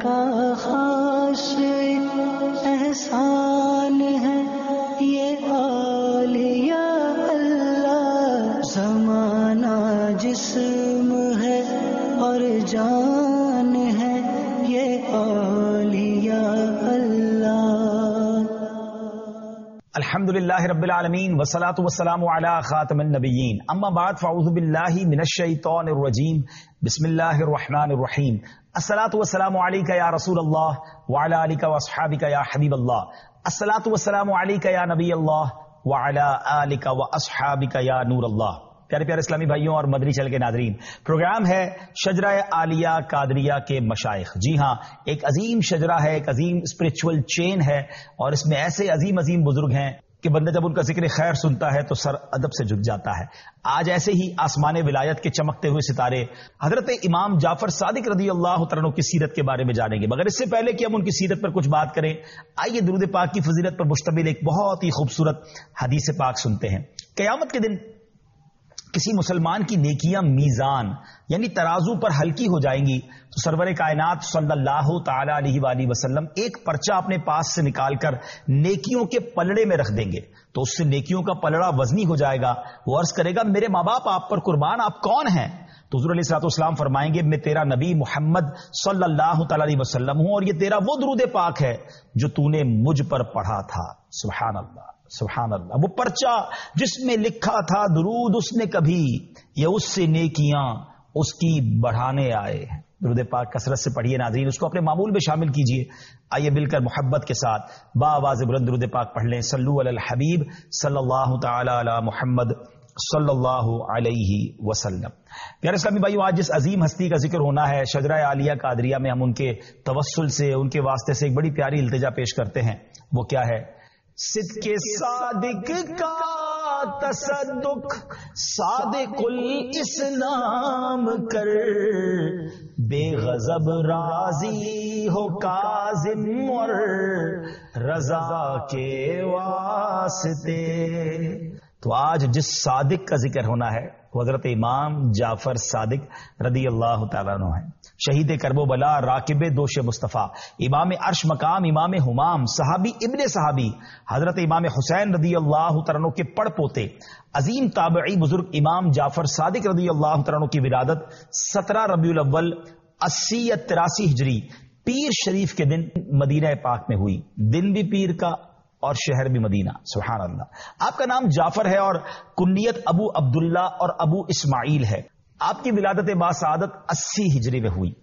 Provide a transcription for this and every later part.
کا خاص احسان ہے یہ اولیاء اللہ. زمانہ جسم ہے اور جان ہے یہ اولیاء اللہ. الحمدللہ رب العالمین والصلاة والسلام علی خاتم النبیین. اما بعد فاعوذ باللہ من الشیطان الرجیم. بسم اللہ الرحمن الرحیم. الصلاة والسلام علیک یا رسول اللہ وعلی آلک واصحابک یا حبیب اللہ. الصلاة والسلام علیک یا نبی اللہ وعلی آلک واصحابک یا نور اللہ. پیارے پیارے اسلامی بھائیوں اور مدنی چینل کے ناظرین، پروگرام ہے شجرہ عالیہ قادریہ کے مشائخ. جی ہاں، ایک عظیم شجرہ ہے، ایک عظیم اسپرچول چین ہے، اور اس میں ایسے عظیم عظیم بزرگ ہیں کہ بندہ جب ان کا ذکر خیر سنتا ہے تو سر ادب سے جھک جاتا ہے. آج ایسے ہی آسمان ولایت کے چمکتے ہوئے ستارے حضرت امام جعفر صادق رضی اللہ تعالیٰ عنہ کی سیرت کے بارے میں جانیں گے. مگر اس سے پہلے کہ ہم ان کی سیرت پر کچھ بات کریں، آئیے درود پاک کی فضیلت پر مشتمل ایک بہت ہی خوبصورت حدیث پاک سنتے ہیں. قیامت کے دن کسی مسلمان کی نیکیاں میزان یعنی ترازو پر ہلکی ہو جائیں گی تو سرور کائنات صلی اللہ تعالی علیہ وآلہ وسلم ایک پرچہ اپنے پاس سے نکال کر نیکیوں کے پلڑے میں رکھ دیں گے تو اس سے نیکیوں کا پلڑا وزنی ہو جائے گا. وہ عرض کرے گا میرے ماں باپ آپ پر قربان، آپ کون ہیں؟ تو حضور علیہ الصلوۃ والسلام فرمائیں گے میں تیرا نبی محمد صلی اللہ تعالی علیہ وسلم ہوں، اور یہ تیرا وہ درود پاک ہے جو تو نے مجھ پر پڑھا تھا. سبحان اللہ سبحان اللہ. وہ پرچہ جس میں لکھا تھا درود اس نے کبھی، یہ اس سے نیکیاں اس کی بڑھانے آئے ہیں. درود پاک کثرت سے پڑھیے ناظرین، اس کو اپنے معمول میں شامل کیجئے. آئیے مل کر محبت کے ساتھ با آواز بلند درود پاک پڑھ لیں. صلو علی الحبیب صلی اللہ تعالی علی محمد صلی اللہ علیہ وسلم. پیارے اسلامی بھائیو، آج جس عظیم ہستی کا ذکر ہونا ہے شجرہ عالیہ قادریہ میں، ہم ان کے توسل سے، ان کے واسطے سے ایک بڑی پیاری التجا پیش کرتے ہیں. وہ کیا ہے؟ صدق صادق کا تصدق صادق الاسلام کر، بے غضب راضی ہو کاظم اور رضا کے واسطے. تو آج جس صادق کا ذکر ہونا ہے وہ حضرت امام جعفر صادق رضی اللہ تعالیٰ عنہ ہیں. شہید کرب و بلا، راکب دوش مصطفیٰ، امام عرش مقام، امام ہمام، صحابی ابن صحابی، حضرت امام حسین رضی اللہ تعالیٰ عنہ کے پڑ پوتے، عظیم تابعی بزرگ امام جعفر صادق رضی اللہ تعالیٰ عنہ کی ولادت 17 ربیع الاول 80 یا 83 ہجری پیر شریف کے دن مدینہ پاک میں ہوئی. دن بھی پیر کا اور شہر بھی مدینہ. سبحان اللہ. آپ کا نام جعفر ہے اور کنیت ابو عبداللہ اور ابو اسماعیل ہے. آپ کی ولادت باسعادت 80 ہجری میں ہوئی.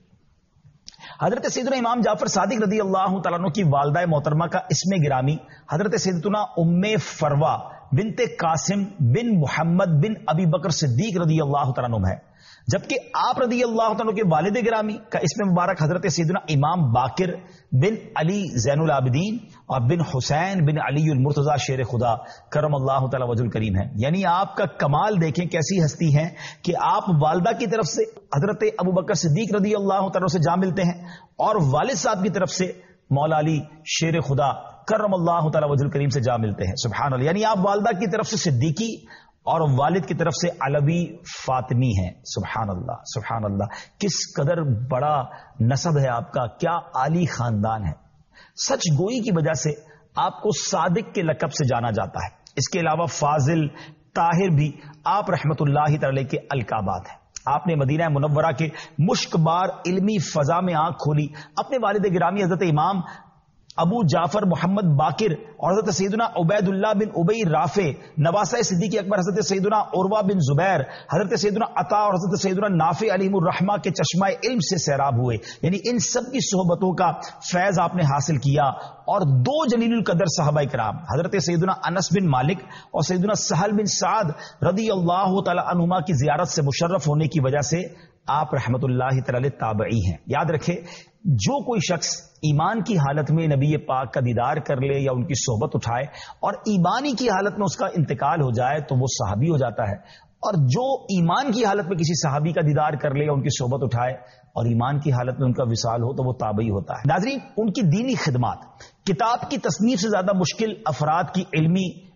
حضرت سیدنا امام جعفر صادق رضی اللہ تعالیٰ عنہ کی والدہ محترمہ کا اسم گرامی حضرت سیدتنا ام فروا بنت قاسم بن محمد بن ابی بکر صدیق رضی اللہ تعالیٰ عنہ ہے، جبکہ آپ رضی اللہ تعالیٰ کے والد گرامی کا اسم مبارک حضرت سیدنا امام باقر بن علی زین العابدین اور بن حسین بن علی المرتضی شیر خدا کرم اللہ تعالی وجہ الکریم ہے. یعنی آپ کا کمال دیکھیں کیسی ہستی ہیں کہ آپ والدہ کی طرف سے حضرت ابو بکر صدیق رضی اللہ تعالی سے جا ملتے ہیں اور والد صاحب کی طرف سے مولا علی شیر خدا کرم اللہ تعالی وجہ الکریم سے جا ملتے ہیں. سبحان اللہ. یعنی آپ والدہ کی طرف سے صدیقی اور والد کی طرف سے علوی فاطمی ہیں. سبحان اللہ سبحان اللہ. کس قدر بڑا نسب ہے آپ کا، کیا عالی خاندان ہے. سچ گوئی کی وجہ سے آپ کو صادق کے لقب سے جانا جاتا ہے. اس کے علاوہ فاضل، طاہر بھی آپ رحمت اللہ تعالی کے القابات ہیں. آپ نے مدینہ منورہ کے مشک بار علمی فضا میں آنکھ کھولی. اپنے والد گرامی حضرت امام ابو جعفر محمد باقر اور حضرت سیدنا عبید اللہ بن ابی رافع، نواسہ صدیق اکبر حضرت سیدنا عروہ بن زبیر، حضرت سیدنا عطا اور حضرت سیدنا نافع علیہم الرحمہ کے چشمہ علم سے سیراب ہوئے. یعنی ان سب کی صحبتوں کا فیض آپ نے حاصل کیا. اور 2 جلیل القدر صحابہ کرام حضرت سیدنا انس بن مالک اور سیدنا سہل بن سعد رضی اللہ تعالی عنہما کی زیارت سے مشرف ہونے کی وجہ سے آپ رحمت اللہ تعالی تابعی ہیں. یاد رکھے، جو کوئی شخص ایمان کی حالت میں نبی پاک کا دیدار کر لے یا ان کی صحبت اٹھائے اور ایمانی کی حالت میں اس کا انتقال ہو جائے تو وہ صحابی ہو جاتا ہے، اور جو ایمان کی حالت میں کسی صحابی کا دیدار کر لے یا ان کی صحبت اٹھائے اور ایمان کی حالت میں ان کا وصال ہو تو وہ تابعی ہوتا ہے. ناظرین، ان کی دینی خدمات، کتاب کی تصنیف سے زیادہ مشکل افراد کی علمی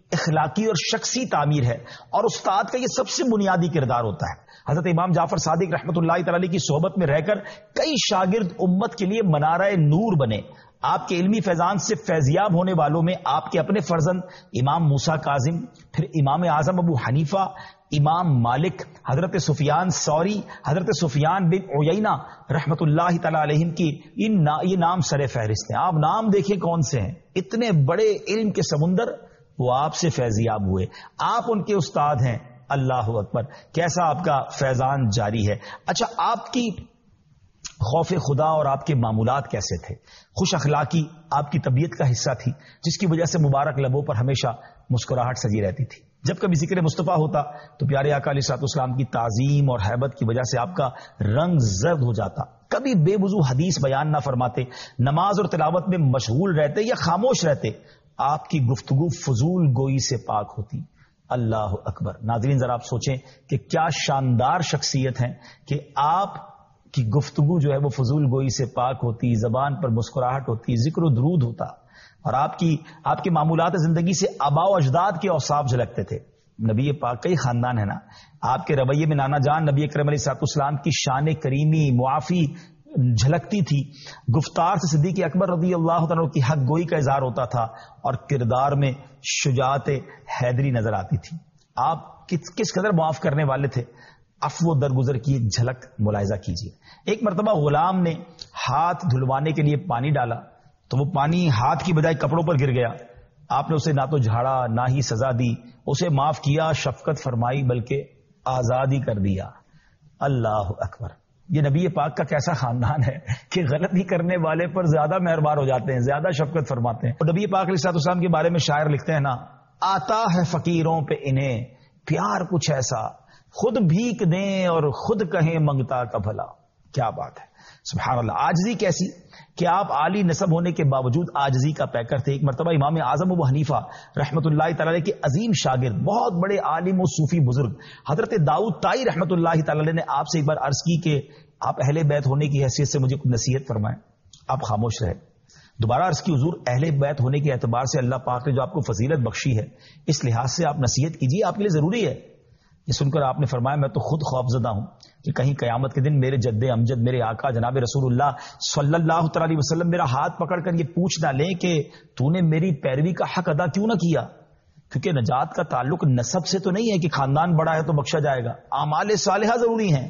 اخلاقی اور شخصی تعمیر ہے، اور استاد کا یہ سب سے بنیادی کردار ہوتا ہے۔ حضرت امام جعفر صادق رحمۃ اللہ تعالی کی صحبت میں رہ کر کئی شاگرد امت کے لیے منارہ نور بنے۔ آپ کے علمی فیضان سے فیضیاب ہونے والوں میں آپ کے اپنے فرزند امام موسیٰ کاظم، پھر امام اعظم ابو حنیفہ، امام مالک، حضرت سفیان ثوری، حضرت سفیان بن عیینہ رحمۃ اللہ تعالی علیہم کی یہ نام سر فہرست ہیں۔ آپ نام دیکھیں کون سے ہیں، اتنے بڑے علم کے سمندر وہ آپ سے فیضیاب ہوئے، آپ ان کے استاد ہیں۔ اللہ اکبر، کیسا آپ کا فیضان جاری ہے۔ اچھا، آپ کی خوف خدا اور آپ کے معمولات کیسے تھے؟ خوش اخلاقی آپ کی طبیعت کا حصہ تھی، جس کی وجہ سے مبارک لبوں پر ہمیشہ مسکراہٹ سجی رہتی تھی۔ جب کبھی ذکر مصطفیٰ ہوتا تو پیارے آقا علیہ الصلوۃ والسلام کی تعظیم اور ہیبت کی وجہ سے آپ کا رنگ زرد ہو جاتا۔ کبھی بے وضو حدیث بیان نہ فرماتے، نماز اور تلاوت میں مشغول رہتے یا خاموش رہتے، آپ کی گفتگو فضول گوئی سے پاک ہوتی۔ اللہ اکبر۔ ناظرین ذرا آپ سوچیں کہ کیا شاندار شخصیت ہیں کہ آپ کی گفتگو جو ہے وہ فضول گوئی سے پاک ہوتی، زبان پر مسکراہٹ ہوتی، ذکر و درود ہوتا، اور آپ کے معمولات زندگی سے آباء و اجداد کے اوصاف جھلکتے تھے۔ نبی پاک کا ہی خاندان ہے نا، آپ کے رویے میں نانا جان نبی اکرم علیہ الصلوۃ والسلام کی شان کریمی معافی جھلکتی تھی، گفتار سے صدیق اکبر رضی اللہ تعالیٰ کی حق گوئی کا اظہار ہوتا تھا، اور کردار میں شجاعت حیدری نظر آتی تھی۔ آپ کس قدر معاف کرنے والے تھے، عفو درگزر کی ایک جھلک ملاحظہ کیجیے۔ ایک مرتبہ غلام نے ہاتھ دھلوانے کے لیے پانی ڈالا تو وہ پانی ہاتھ کی بجائے کپڑوں پر گر گیا۔ آپ نے اسے نہ تو جھاڑا نہ ہی سزا دی، اسے معاف کیا، شفقت فرمائی، بلکہ آزاد ہی کر دیا۔ اللہ اکبر۔ یہ نبی پاک کا کیسا خاندان ہے کہ غلطی کرنے والے پر زیادہ مہربان ہو جاتے ہیں، زیادہ شفقت فرماتے ہیں۔ اور نبی پاک علیہ الصلوۃ والسلام کے بارے میں شاعر لکھتے ہیں نا، آتا ہے فقیروں پہ انہیں پیار کچھ ایسا، خود بھیک دیں اور خود کہیں منگتا کا بھلا۔ کیا بات ہے، سبحان اللہ۔ عاجزی کیسی کہ آپ عالی نسب ہونے کے باوجود عاجزی کا پیکر تھے۔ ایک مرتبہ امام اعظم ابو حنیفہ رحمۃ اللہ تعالی علیہ کے عظیم شاگرد، بہت بڑے عالم و صوفی بزرگ حضرت داؤد طائی رحمۃ اللہ تعالی علیہ نے آپ سے ایک بار عرض کی کہ آپ اہل بیت ہونے کی حیثیت سے مجھے کچھ نصیحت فرمائیں۔ آپ خاموش رہے۔ دوبارہ عرض کی، حضور اہل بیت ہونے کے اعتبار سے اللہ پاک نے جو آپ کو فضیلت بخشی ہے، اس لحاظ سے آپ نصیحت کیجیے، آپ کے لیے ضروری ہے۔ یہ سن کر آپ نے فرمایا، میں تو خود خوفزدہ ہوں کہ کہیں قیامت کے دن میرے جد امجد، میرے آقا جناب رسول اللہ صلی اللہ تعالی علیہ وسلم میرا ہاتھ پکڑ کر یہ پوچھ نہ لیں کہ تو نے میری پیروی کا حق ادا کیوں نہ کیا، کیونکہ نجات کا تعلق نسب سے تو نہیں ہے کہ خاندان بڑا ہے تو بخشا جائے گا، اعمال صالحہ ضروری ہیں۔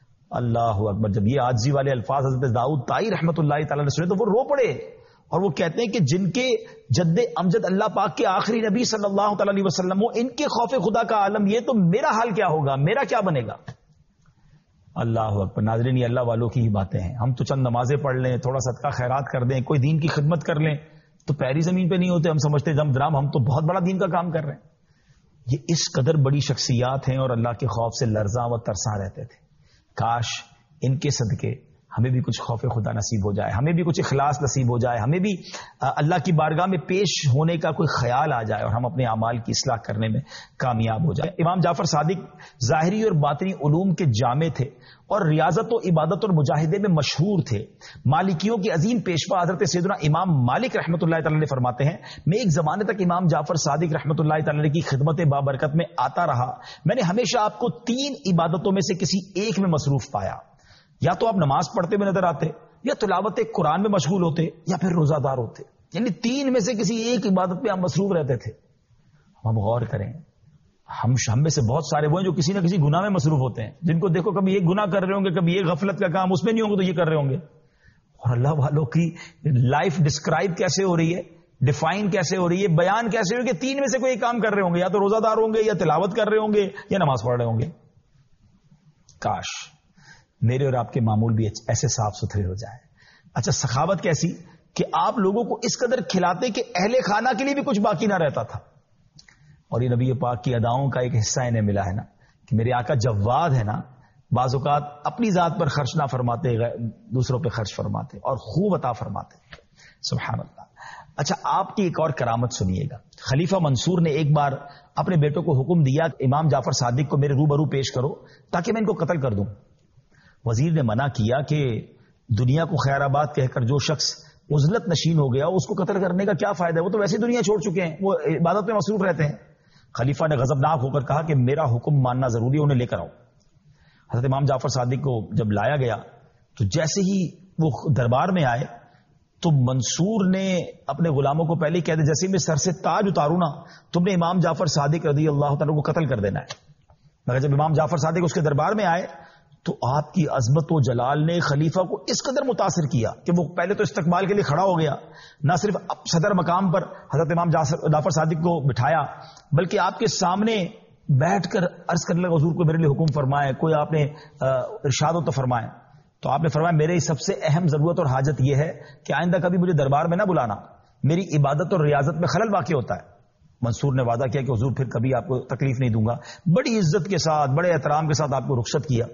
اللہ اکبر۔ جب یہ عاجزی والے الفاظ حضرت داؤد طائی رحمۃ اللہ تعالی علیہ سنے تو وہ رو پڑے، اور وہ کہتے ہیں کہ جن کے جد امجد اللہ پاک کے آخری نبی صلی اللہ تعالی علیہ وسلم ہو، ان کے خوف خدا کا عالم یہ، تو میرا حال کیا ہوگا، میرا کیا بنے گا۔ اللہ اکبر۔ ناظرین، یہ اللہ والوں کی ہی باتیں ہیں۔ ہم تو چند نمازیں پڑھ لیں، تھوڑا صدقہ خیرات کر دیں، کوئی دین کی خدمت کر لیں تو پیری زمین پہ نہیں ہوتے، ہم سمجھتے دم درام ہم تو بہت بڑا دین کا کام کر رہے ہیں۔ یہ اس قدر بڑی شخصیات ہیں اور اللہ کے خوف سے لرزاں و ترساں رہتے تھے۔ کاش ان کے صدقے ہمیں بھی کچھ خوف خدا نصیب ہو جائے، ہمیں بھی کچھ اخلاص نصیب ہو جائے، ہمیں بھی اللہ کی بارگاہ میں پیش ہونے کا کوئی خیال آ جائے اور ہم اپنے اعمال کی اصلاح کرنے میں کامیاب ہو جائے۔ امام جعفر صادق ظاہری اور باطنی علوم کے جامع تھے اور ریاضت و عبادت اور مجاہدے میں مشہور تھے۔ مالکیوں کے عظیم پیشوا حضرت سیدنا امام مالک رحمۃ اللہ تعالی فرماتے ہیں، میں ایک زمانے تک امام جعفر صادق رحمۃ اللہ تعالی کی خدمت بابرکت میں آتا رہا، میں نے ہمیشہ آپ کو 3 عبادتوں میں سے کسی ایک میں مصروف پایا، یا تو آپ نماز پڑھتے ہوئے نظر آتے، یا تلاوت قرآن میں مشغول ہوتے، یا پھر روزہ دار ہوتے، یعنی 3 میں سے کسی ایک عبادت پہ آپ مصروف رہتے تھے۔ ہم غور کریں، ہم میں سے بہت سارے وہ ہیں جو کسی نہ کسی گناہ میں مصروف ہوتے ہیں، جن کو دیکھو کبھی ایک گناہ کر رہے ہوں گے، کبھی ایک غفلت کا کام اس میں نہیں ہوں گے تو یہ کر رہے ہوں گے۔ اور اللہ والوں کی لائف ڈسکرائب کیسے ہو رہی ہے، ڈیفائن کیسے ہو رہی ہے، بیان کیسے ہو رہی ہے کہ 3 میں سے کوئی کام کر رہے ہوں گے، یا تو روزہ دار ہوں گے، یا تلاوت کر رہے ہوں گے، یا نماز پڑھ رہے ہوں گے۔ کاش میرے اور آپ کے معمول بھی ایسے صاف ستھرے ہو جائے۔ اچھا، سخاوت کیسی کہ آپ لوگوں کو اس قدر کھلاتے کہ اہل خانہ کے لیے بھی کچھ باقی نہ رہتا تھا۔ اور یہ نبی پاک کی اداؤں کا ایک حصہ انہیں ملا ہے نا کہ میرے آقا جواد ہے نا، بعض اوقات اپنی ذات پر خرچ نہ فرماتے، دوسروں پہ خرچ فرماتے اور خوب عطا فرماتے۔ سبحان اللہ۔ اچھا، آپ کی ایک اور کرامت سنیے گا۔ خلیفہ منصور نے ایک بار اپنے بیٹوں کو حکم دیا کہ امام جعفر صادق کو میرے روبرو پیش کرو تاکہ میں ان کو قتل کر دوں۔ وزیر نے منع کیا کہ دنیا کو خیر آباد کہہ کر جو شخص عزلت نشین ہو گیا، اس کو قتل کرنے کا کیا فائدہ ہے؟ وہ تو ویسے دنیا چھوڑ چکے ہیں، وہ عبادت میں مصروف رہتے ہیں۔ خلیفہ نے غضبناک ہو کر کہا کہ میرا حکم ماننا ضروری ہے، انہیں لے کر آؤ۔ حضرت امام جعفر صادق کو جب لایا گیا تو جیسے ہی وہ دربار میں آئے تو منصور نے اپنے غلاموں کو پہلے ہی کہہ دیا جیسے میں سر سے تاج اتاروں نا تم نے امام جعفر صادق رضی اللہ تعالیٰ کو قتل کر دینا ہے۔ مگر جب امام جعفر صادق اس کے دربار میں آئے تو آپ کی عظمت و جلال نے خلیفہ کو اس قدر متاثر کیا کہ وہ پہلے تو استقبال کے لیے کھڑا ہو گیا، نہ صرف صدر مقام پر حضرت امام جعفر صادق کو بٹھایا بلکہ آپ کے سامنے بیٹھ کر عرض کرنے لگا حضور کو میرے لیے حکم فرمائے، کوئی آپ نے ارشاد ہو تو فرمائے۔ تو آپ نے فرمایا میری سب سے اہم ضرورت اور حاجت یہ ہے کہ آئندہ کبھی مجھے دربار میں نہ بلانا، میری عبادت اور ریاضت میں خلل واقع ہوتا ہے۔ منصور نے وعدہ کیا کہ حضور پھر کبھی آپ کو تکلیف نہیں دوں گا، بڑی عزت کے ساتھ بڑے احترام کے ساتھ آپ کو رخصت کیا۔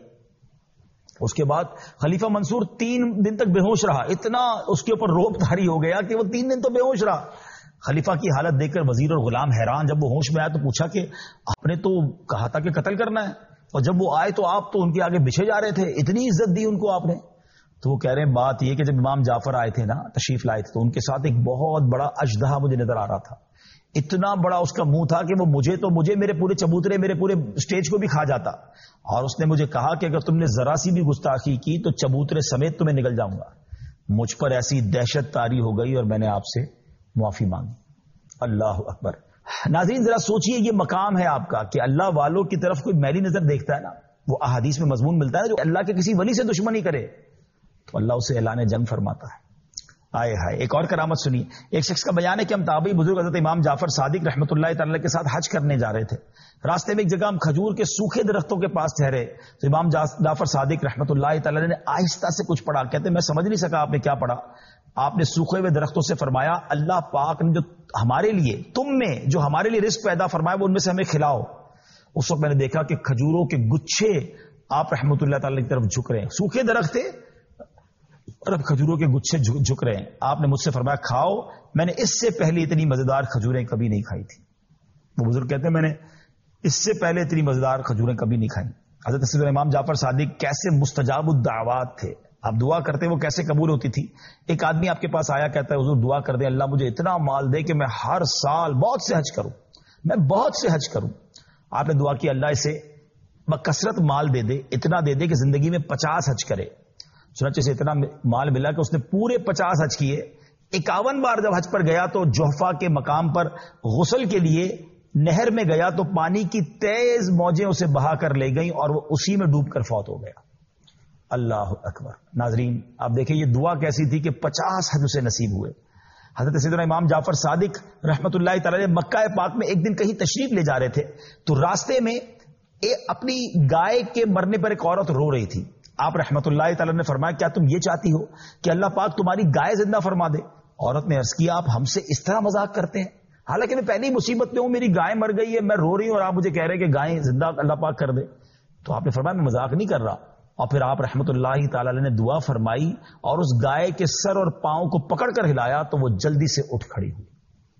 اس کے بعد خلیفہ منصور 3 دن تک بے ہوش رہا، اتنا اس کے اوپر روب طاری ہو گیا کہ وہ 3 دن تو بے ہوش رہا۔ خلیفہ کی حالت دیکھ کر وزیر اور غلام حیران، جب وہ ہوش میں آیا تو پوچھا کہ آپ نے تو کہا تھا کہ قتل کرنا ہے، اور جب وہ آئے تو آپ تو ان کے آگے بچھے جا رہے تھے، اتنی عزت دی ان کو آپ نے۔ تو وہ کہہ رہے ہیں بات یہ کہ جب امام جعفر آئے تھے نا، تشریف لائے تھے، تو ان کے ساتھ ایک بہت بڑا اژدہا مجھے نظر آ رہا تھا، اتنا بڑا اس کا منہ تھا کہ وہ مجھے میرے پورے چبوترے میرے پورے اسٹیج کو بھی کھا جاتا، اور اس نے مجھے کہا کہ اگر تم نے ذرا سی بھی گستاخی کی تو چبوترے سمیت تمہیں نگل جاؤں گا۔ مجھ پر ایسی دہشت طاری ہو گئی اور میں نے آپ سے معافی مانگی۔ اللہ اکبر۔ ناظرین ذرا سوچئے، یہ مقام ہے آپ کا کہ اللہ والوں کی طرف کوئی میلی نظر دیکھتا ہے نا، وہ احادیث میں مضمون ملتا ہے نا، جو اللہ کے کسی ولی سے دشمنی کرے تو اللہ اسے اعلان جنگ فرماتا ہے۔ آئے ہائے، ایک اور کرامت سنی۔ ایک شخص کا بیان ہے کہ ہم تابعی بزرگ حضرت امام جعفر صادق رحمۃ اللہ تعالی کے ساتھ حج کرنے جا رہے تھے، راستے میں ایک جگہ ہم کھجور کے سوکھے درختوں کے پاس ٹھہرے تو امام جعفر صادق رحمۃ اللہ تعالی نے آہستہ سے کچھ پڑھا، کہتے میں سمجھ نہیں سکا آپ نے کیا پڑھا۔ آپ نے سوکھے ہوئے درختوں سے فرمایا اللہ پاک نے جو ہمارے لیے تم میں جو ہمارے لیے رزق پیدا فرمایا وہ ان میں سے ہمیں کھلاؤ۔ اس وقت میں نے دیکھا کہ کھجوروں کے گچھے آپ رحمۃ اللہ تعالی کی طرف جھک رہے ہیں، سوکھے درخت تھے اور اب کھجوروں کے گچھے جھک رہے ہیں۔ آپ نے مجھ سے فرمایا کھاؤ، میں نے اس سے پہلے اتنی مزیدار کھجوریں کبھی نہیں کھائی تھی۔ وہ بزرگ کہتے ہیں میں نے اس سے پہلے اتنی مزیدار کھجوریں کبھی نہیں کھائیں۔ حضرت سیدنا امام جعفر صادق کیسے مستجاب الدعوات تھے، آپ دعا کرتے وہ کیسے قبول ہوتی تھی۔ ایک آدمی آپ کے پاس آیا، کہتا ہے حضور دعا کر دیں اللہ مجھے اتنا مال دے کہ میں ہر سال بہت سے حج کروں، میں بہت سے حج کروں۔ آپ نے دعا کی اللہ اسے بکثرت مال دے دے، اتنا دے دے کہ زندگی میں 50 حج کرے۔ چنانچہ سے اتنا مال ملا کہ اس نے پورے 50 حج کیے۔ 51 بار جب حج پر گیا تو جوحفہ کے مقام پر غسل کے لیے نہر میں گیا تو پانی کی تیز موجیں اسے بہا کر لے گئیں اور وہ اسی میں ڈوب کر فوت ہو گیا۔ اللہ اکبر۔ ناظرین آپ دیکھیں یہ دعا کیسی تھی کہ 50 حج اسے نصیب ہوئے۔ حضرت سیدنا امام جعفر صادق رحمت اللہ تعالی مکہ پاک میں ایک دن کہیں تشریف لے جا رہے تھے تو راستے میں اپنی گائے کے مرنے پر ایک عورت رو رہی تھی۔ آپ رحمت اللہ تعالی نے فرمایا کیا تم یہ چاہتی ہو کہ اللہ پاک تمہاری گائے زندہ فرما دے؟ عورت نے عرض کیا آپ ہم سے اس طرح مذاق کرتے ہیں، حالانکہ میں پہلی مصیبت میں ہوں، میری گائے مر گئی ہے، میں رو رہی ہوں اور آپ مجھے کہہ رہے کہ گائیں زندہ اللہ پاک کر دے۔ تو آپ نے فرمایا میں مذاق نہیں کر رہا، اور پھر آپ رحمت اللہ تعالی نے دعا فرمائی اور اس گائے کے سر اور پاؤں کو پکڑ کر ہلایا تو وہ جلدی سے اٹھ کھڑی ہوئی۔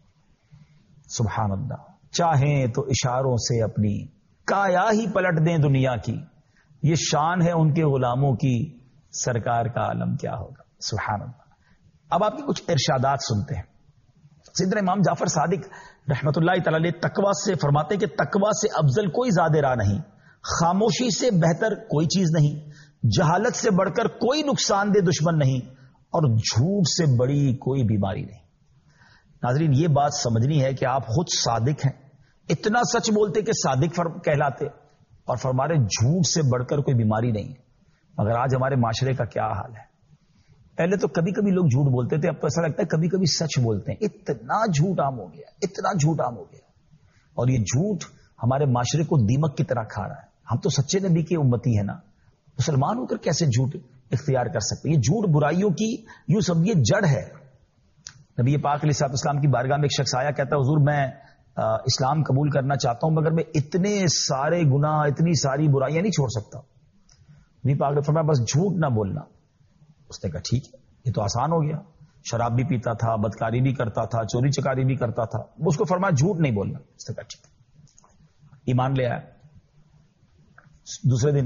سبحان اللہ۔ چاہیں تو اشاروں سے اپنی کایا ہی پلٹ دیں دنیا کی، یہ شان ہے ان کے غلاموں کی، سرکار کا عالم کیا ہوگا۔ سبحان اللہ۔ اب آپ کی کچھ ارشادات سنتے ہیں۔ سیدنا امام جعفر صادق رحمت اللہ تعالی تقوی سے فرماتے کہ تقوی سے افضل کوئی زیادہ راہ نہیں، خاموشی سے بہتر کوئی چیز نہیں، جہالت سے بڑھ کر کوئی نقصان دہ دشمن نہیں، اور جھوٹ سے بڑی کوئی بیماری نہیں۔ ناظرین یہ بات سمجھنی ہے کہ آپ خود صادق ہیں، اتنا سچ بولتے کہ صادق کہلاتے، اور فرما رہے جھوٹ سے بڑھ کر کوئی بیماری نہیں ہے۔ مگر آج ہمارے معاشرے کا کیا حال ہے؟ پہلے تو کبھی کبھی لوگ جھوٹ بولتے تھے، اب تو ایسا لگتا ہے کبھی کبھی سچ بولتے ہیں۔ اتنا جھوٹ عام ہو گیا، اتنا جھوٹ عام ہو گیا، اور یہ جھوٹ ہمارے معاشرے کو دیمک کی طرح کھا رہا ہے۔ ہم تو سچے نبی کی امتی ہے نا، مسلمان ہو کر کیسے جھوٹ اختیار کر سکتے؟ یہ جھوٹ برائیوں کی یوں سب یہ جڑ ہے۔ نبی پاک علیہ الصلوۃ والسلام کی بارگاہ میں ایک شخص آیا، کہتا ہے حضور میں اسلام قبول کرنا چاہتا ہوں مگر میں اتنے سارے گناہ اتنی ساری برائیاں نہیں چھوڑ سکتا۔ نبی پاک نے فرمایا بس جھوٹ نہ بولنا۔ اس نے کہا ٹھیک ہے، یہ تو آسان ہو گیا، شراب بھی پیتا تھا، بدکاری بھی کرتا تھا، چوری چکاری بھی کرتا تھا، اس کو فرمایا جھوٹ نہیں بولنا۔ اس نے کہا ٹھیک ہے، ایمان لے آیا۔ دوسرے دن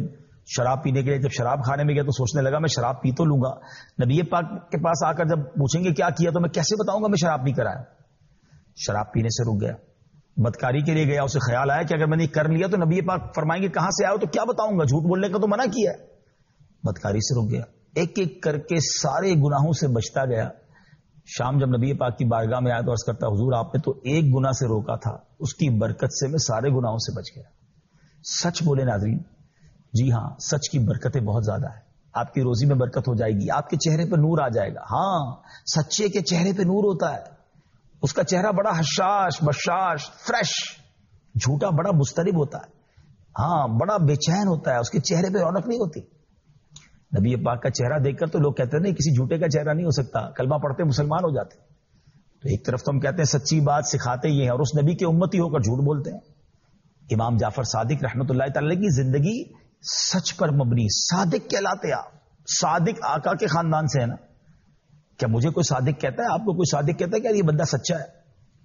شراب پینے کے لیے جب شراب کھانے میں گیا تو سوچنے لگا میں شراب پی تو لوں گا, نبی پاک کے پاس آ کر جب پوچھیں گے کیا کیا تو میں کیسے بتاؤں گا میں شراب پی کر آیا. شراب پینے سے رک گیا. بدکاری کے لیے گیا, اسے خیال آیا کہ اگر میں نے کر لیا تو نبی پاک فرمائیں گے کہاں سے آئے تو کیا بتاؤں گا, جھوٹ بولنے کا تو منع کیا ہے. بدکاری سے رک گیا, ایک ایک کر کے سارے گناہوں سے بچتا گیا. شام جب نبی پاک کی بارگاہ میں آیا تو عرض کرتا حضور آپ نے تو ایک گناہ سے روکا تھا, اس کی برکت سے میں سارے گناہوں سے بچ گیا. سچ بولے ناظرین, جی ہاں سچ کی برکتیں بہت زیادہ ہیں. آپ کی روزی میں برکت ہو جائے گی, آپ کے چہرے پہ نور آ جائے گا. ہاں سچے کے چہرے پہ نور ہوتا ہے, اس کا چہرہ بڑا حشاش بشاش فریش. جھوٹا بڑا مضطرب ہوتا ہے, ہاں بڑا بے چین ہوتا ہے, اس کے چہرے پہ رونق نہیں ہوتی. نبی پاک کا چہرہ دیکھ کر تو لوگ کہتے ہیں نہیں کسی جھوٹے کا چہرہ نہیں ہو سکتا, کلمہ پڑھتے مسلمان ہو جاتے. تو ایک طرف تو ہم کہتے ہیں سچی بات سکھاتے یہ ہیں اور اس نبی کے امتی ہو کر جھوٹ بولتے ہیں. امام جعفر صادق رحمت اللہ تعالی کی زندگی سچ پر مبنی, صادق کہلاتے آپ. صادق آقا کے خاندان سے ہے نا. کیا مجھے کوئی صادق کہتا ہے, آپ کو کوئی صادق کہتا ہے کہ یار یہ بندہ سچا ہے؟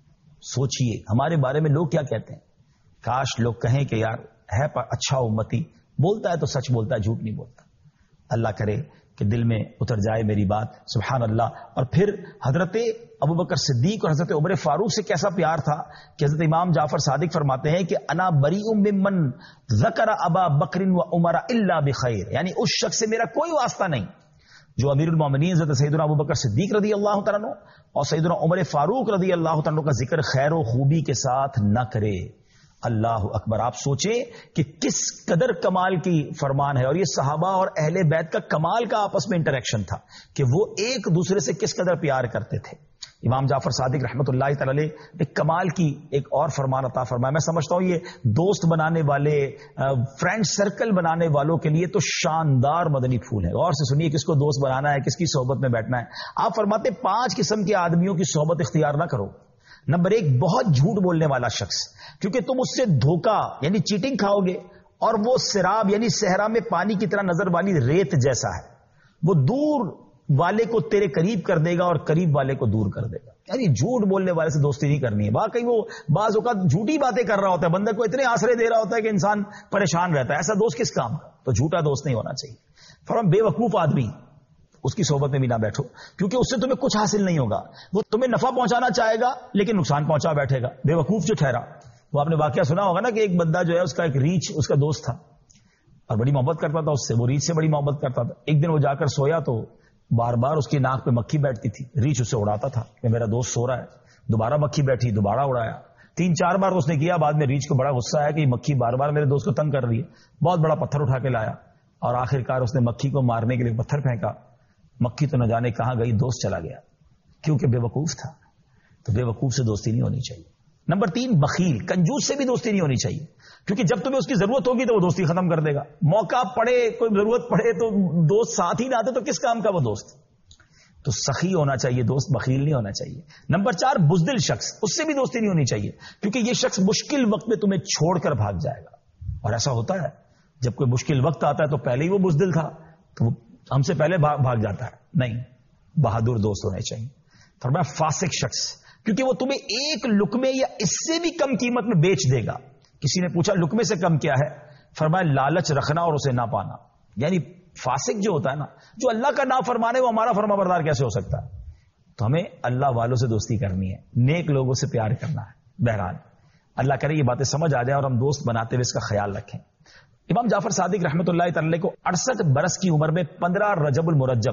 سوچئے ہمارے بارے میں لوگ کیا کہتے ہیں. کاش لوگ کہیں کہ یار ہے پر اچھا امتی, بولتا ہے تو سچ بولتا ہے, جھوٹ نہیں بولتا. اللہ کرے کہ دل میں اتر جائے میری بات, سبحان اللہ. اور پھر حضرت ابوبکر صدیق اور حضرت عمر فاروق سے کیسا پیار تھا کہ حضرت امام جعفر صادق فرماتے ہیں کہ انا بریء ممن ذکر ابا بکر و عمر الا بخیر, یعنی اس شخص سے میرا کوئی واسطہ نہیں جو امیر المومنین حضرت سیدنا ابوبکر صدیق رضی اللہ تعالیٰ عنہ اور سیدنا عمر فاروق رضی اللہ تعالیٰ عنہ کا ذکر خیر و خوبی کے ساتھ نہ کرے. اللہ اکبر. آپ سوچیں کہ کس قدر کمال کی فرمان ہے, اور یہ صحابہ اور اہل بیت کا کمال کا آپس میں انٹریکشن تھا کہ وہ ایک دوسرے سے کس قدر پیار کرتے تھے. امام جعفر صادق رحمت اللہ تعالی ایک کمال کی ایک اور فرمان عطا فرمایا. میں سمجھتا ہوں یہ دوست بنانے والے, فرینڈ سرکل بنانے والوں کے لیے تو شاندار مدنی پھول ہے. غور سے سنیے کس کو دوست بنانا ہے, کس کی صحبت میں بیٹھنا ہے. آپ فرماتے 5 قسم کے آدمیوں کی صحبت اختیار نہ کرو. نمبر 1, بہت جھوٹ بولنے والا شخص, کیونکہ تم اس سے دھوکہ یعنی چیٹنگ کھاؤ گے, اور وہ سراب یعنی صحرا میں پانی کی طرح نظر والی ریت جیسا ہے. وہ دور والے کو تیرے قریب کر دے گا اور قریب والے کو دور کر دے گا. یعنی جھوٹ بولنے والے سے دوستی نہیں کرنی ہے. واقعی وہ بعض اوقات جھوٹی باتیں کر رہا ہوتا ہے, بندے کو اتنے آسرے دے رہا ہوتا ہے کہ انسان پریشان رہتا ہے. ایسا دوست کس کام کا؟ تو جھوٹا دوست نہیں ہونا چاہیے. فرمان بے وقوف آدمی, اس کی صحبت میں بھی نہ بیٹھو, کیونکہ اس سے تمہیں کچھ حاصل نہیں ہوگا. وہ تمہیں نفع پہنچانا چاہے گا لیکن نقصان پہنچا بیٹھے گا. بے وقوف جو ٹھہرا, وہ آپ نے واقعہ سنا ہوگا نا کہ ایک بندہ جو ہے اس کا ایک ریچھ اس کا دوست تھا اور بڑی محبت کرتا تھا اس سے, وہ ریچھ سے بڑی محبت کرتا تھا. ایک دن وہ جا کر سویا تو بار بار اس کی ناک پہ مکھی بیٹھتی تھی. ریچھ اسے اڑاتا تھا کہ میرا دوست سو رہا ہے. دوبارہ مکھی بیٹھی, دوبارہ اڑایا. 3-4 بار اس نے کیا. بعد میں ریچھ کو بڑا غصہ آیا کہ یہ مکھی بار بار میرے دوست کو تنگ کر رہی ہے. بہت بڑا پتھر اٹھا کے لایا اور آخر کار اس نے مکھی کو مارنے کے لیے پتھر پھینکا. مکھی تو نہ جانے کہاں گئی, دوست چلا گیا, کیونکہ بے وقوف تھا. تو بے وقوف سے دوستی نہیں ہونی چاہیے. نمبر 3, بخیل, کنجوس سے بھی دوستی نہیں ہونی چاہیے, کیونکہ جب تمہیں اس کی ضرورت ہوگی تو وہ دوستی ختم کر دے گا. موقع پڑے, کوئی ضرورت پڑے تو دوست ساتھ ہی نہ آتے تو کس کام کا وہ دوست. تو سخی ہونا چاہیے دوست, بخیل نہیں ہونا چاہیے. نمبر 4, بزدل شخص, اس سے بھی دوستی نہیں ہونی چاہیے, کیونکہ یہ شخص مشکل وقت میں تمہیں چھوڑ کر بھاگ جائے گا. اور ایسا ہوتا ہے جب کوئی مشکل وقت آتا ہے تو پہلے ہی وہ بزدل تھا تو وہ ہم سے پہلے بھاگ جاتا ہے. نہیں, بہادر دوست ہونے چاہیے. فرمایا فاسق شخص, کیونکہ وہ تمہیں ایک لقمے یا اس سے بھی کم قیمت میں بیچ دے گا. کسی نے پوچھا لقمے سے کم کیا ہے؟ فرمایا لالچ رکھنا اور اسے نہ پانا. یعنی فاسق جو ہوتا ہے نا, جو اللہ کا نام فرمانے, وہ ہمارا فرما بردار کیسے ہو سکتا ہے؟ تو ہمیں اللہ والوں سے دوستی کرنی ہے, نیک لوگوں سے پیار کرنا ہے. بہرحال اللہ کرے یہ باتیں سمجھ آ جائیں اور ہم دوست بناتے ہوئے اس کا خیال رکھیں. امام جعفر صادق رحمت اللہ تعالی کو 68 برس کی عمر میں 15 رجب المرجب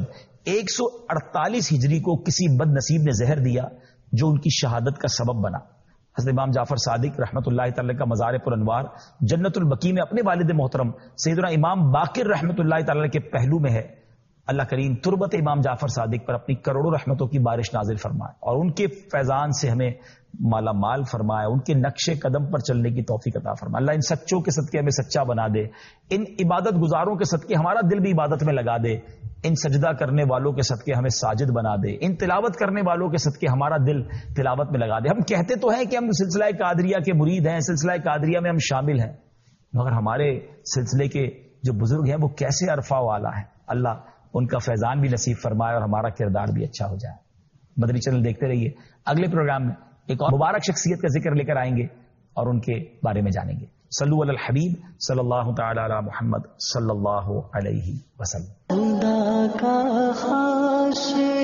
148 ہجری کو کسی بد نصیب نے زہر دیا جو ان کی شہادت کا سبب بنا. حضرت امام جعفر صادق رحمت اللہ تعالی کا مزار پر انوار جنت البقیع میں اپنے والد محترم سیدنا امام باقر رحمت اللہ تعالی کے پہلو میں ہے. اللہ کریم تربت امام جعفر صادق پر اپنی کروڑوں رحمتوں کی بارش نازل فرمائے اور ان کے فیضان سے ہمیں مالا مال فرمائے, ان کے نقش قدم پر چلنے کی توفیق عطا فرمائے. اللہ ان سچوں کے صدقے ہمیں سچا بنا دے, ان عبادت گزاروں کے صدقے ہمارا دل بھی عبادت میں لگا دے, ان سجدہ کرنے والوں کے صدقے ہمیں ساجد بنا دے, ان تلاوت کرنے والوں کے صدقے ہمارا دل تلاوت میں لگا دے. ہم کہتے تو ہیں کہ ہم سلسلہ قادریہ کے مرید ہیں, سلسلہ قادریہ میں ہم شامل ہیں, مگر ہمارے سلسلے کے جو بزرگ ہیں وہ کیسے عرفہ والا ہیں. اللہ ان کا فیضان بھی نصیب فرمائے اور ہمارا کردار بھی اچھا ہو جائے. مدنی چینل دیکھتے رہیے. اگلے پروگرام میں ایک اور مبارک شخصیت کا ذکر لے کر آئیں گے اور ان کے بارے میں جانیں گے. صلو علی الحبیب صلی اللہ تعالی علی محمد صلی اللہ علیہ وسلم. خدا کا خاص